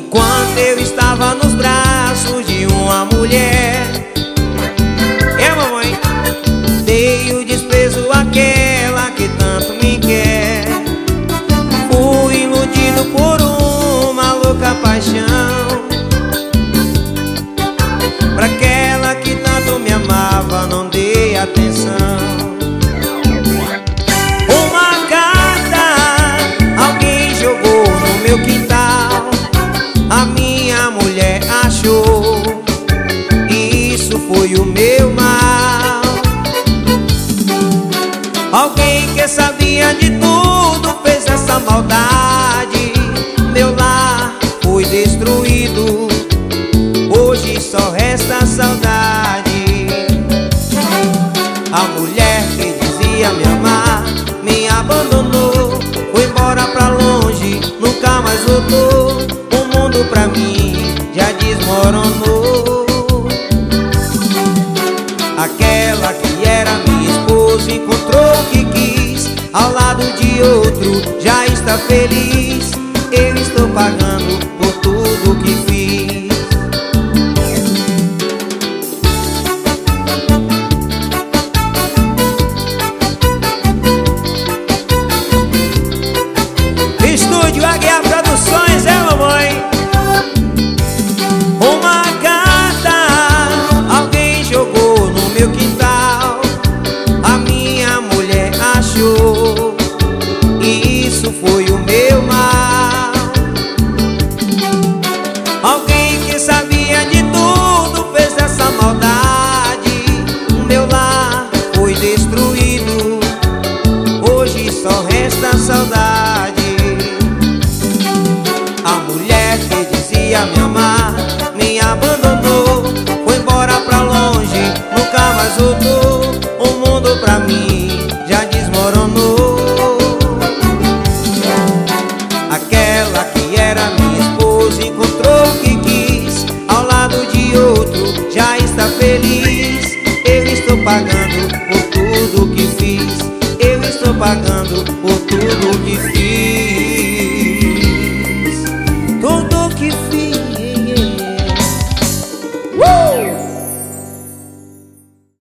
Quando eu estava nos braços de uma mulher, mamãe, dei o desprezo àquela que tanto me quer. Fui iludido por uma louca paixão. Pra aquela que tanto me amava não dei atenção. Uma carta alguém jogou no meu quintal, a minha mulher achou, e isso foi o meu mal. Alguém que sabia de tudo fez essa maldade. Meu lar foi destruído, hoje só resta saudade. A mulher que dizia me amar me abandonou, foi embora pra longe, nunca mais voltou. O mundo pra mim já desmoronou. Aquela que era minha esposa encontrou o que quis, ao lado de outro já está feliz. Eu estou pagando por tudo que fiz. Estúdio Águia Produções, mamãe. Uma carta alguém jogou no meu quintal, a minha mulher achou, e isso foi o meu mal. Alguém que sabia de tudo fez essa maldade. O meu lar foi destruído, hoje só resta saudade. A mulher que dizia me amar me abandonou, foi embora pra longe, nunca mais voltou. O mundo pra mim já desmoronou. Aquela que era minha esposa encontrou o que quis, ao lado de outro já está feliz. Eu estou pagando por tudo que fiz, eu estou pagando